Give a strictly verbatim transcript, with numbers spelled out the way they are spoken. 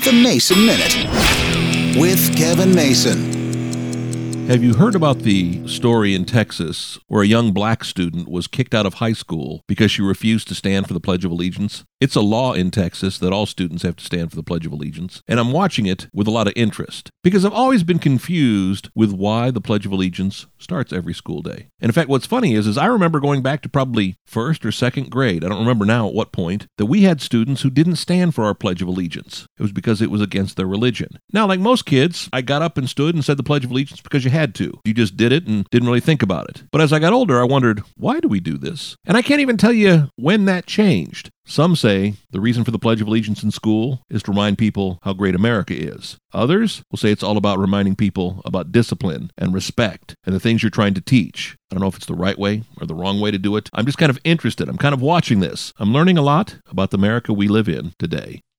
The Mason Minute with Kevin Mason. Have you heard about the story in Texas where a young black student was kicked out of high school because she refused to stand for the Pledge of Allegiance? It's a law in Texas that all students have to stand for the Pledge of Allegiance, and I'm watching it with a lot of interest because I've always been confused with why the Pledge of Allegiance starts every school day. And in fact, what's funny is, is I remember going back to probably first or second grade, I don't remember now at what point, that we had students who didn't stand for our Pledge of Allegiance. It was because it was against their religion. Now, like most kids, I got up and stood and said the Pledge of Allegiance because you had to. You just did it and didn't really think about it. But as I got older, I wondered, why do we do this? And I can't even tell you when that changed. Some say the reason for the Pledge of Allegiance in school is to remind people how great America is. Others will say it's all about reminding people about discipline and respect and the things you're trying to teach. I don't know if it's the right way or the wrong way to do it. I'm just kind of interested. I'm kind of watching this. I'm learning a lot about the America we live in today.